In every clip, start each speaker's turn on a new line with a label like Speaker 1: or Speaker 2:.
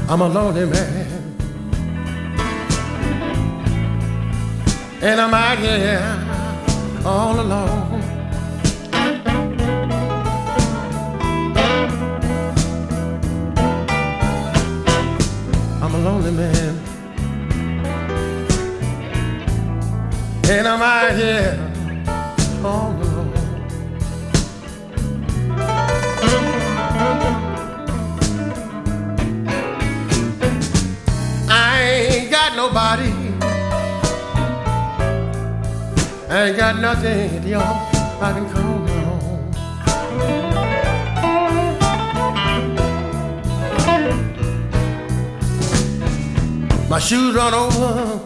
Speaker 1: I'm a lonely man, and I'm out here all alone. I'm a lonely man, and I'm out here all alone. I ain't got nobody, I ain't got nothing, y'all, I can call my own. My shoes run over,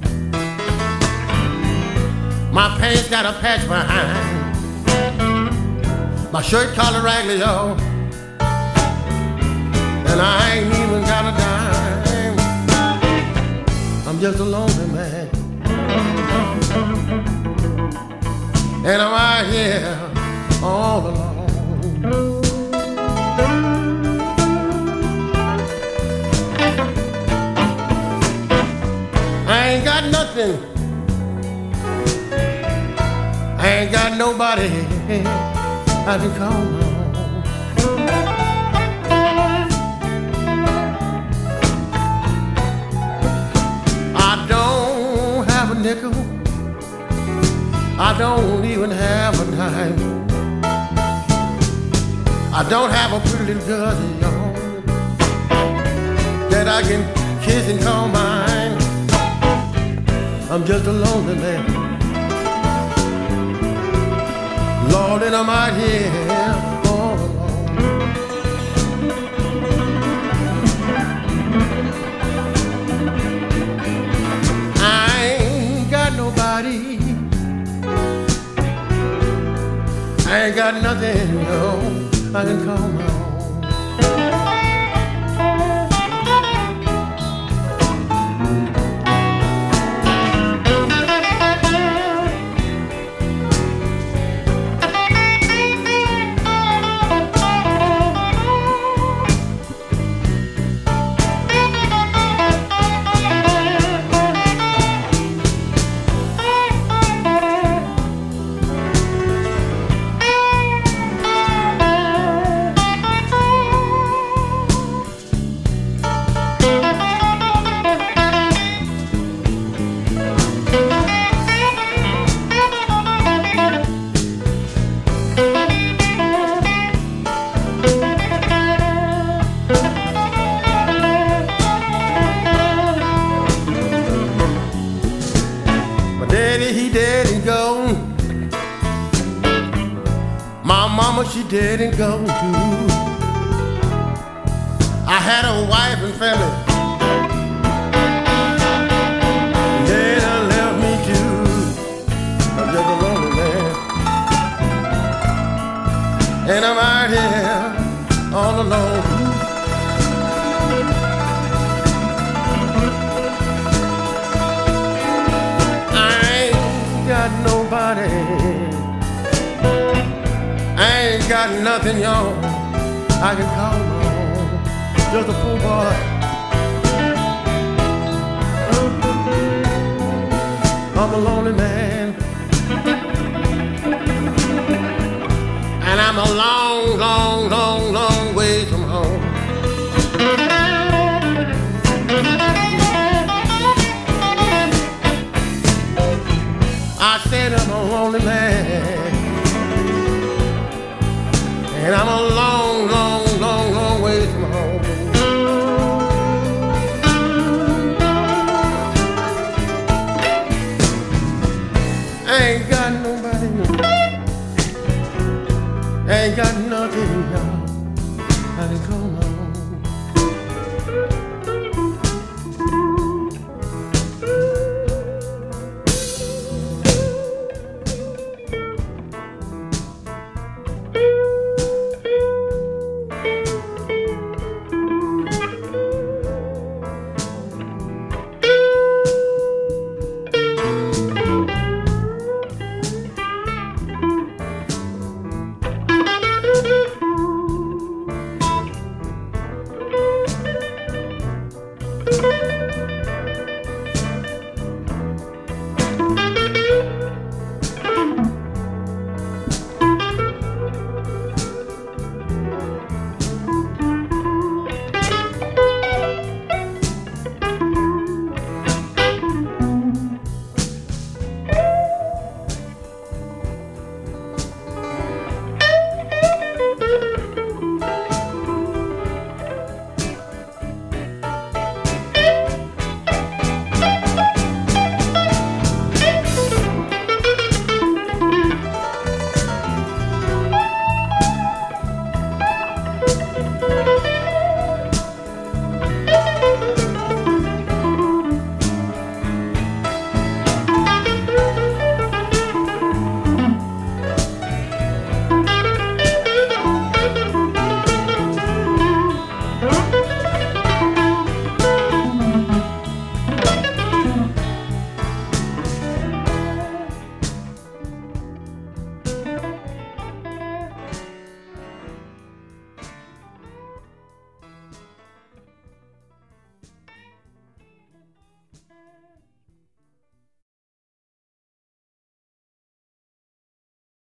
Speaker 1: my pants got a patch behind, my shirt collar raggedy, y'all, and I ain't even got a dime. I'm just a lonely man, and I'm out here all alone. I ain't got nothing, I ain't got nobody I can call my own. I don't have a nickel, I don't even have a dime. I don't have a pretty little girl, y'all, that I can kiss and call mine. I'm just a lonely man, Lord, and I'm out here all alone. I ain't got nobody, I ain't got nothing, no, I can call my own. He dead and gone. My mama, she dead and gone too. I had a wife and family, they done left me too. I'm just a lonely man, and I'm out here all alone. Nobody, I ain't got nothing, y'all, I can call my own. Just a poor boy, I'm a lonely man, and I'm a long, long, long, long way from home. I said I'm a lonely man, and I'm a long, long, long, long way from home. I ain't got nobody, I ain't got nothing, y'all, I can call my own.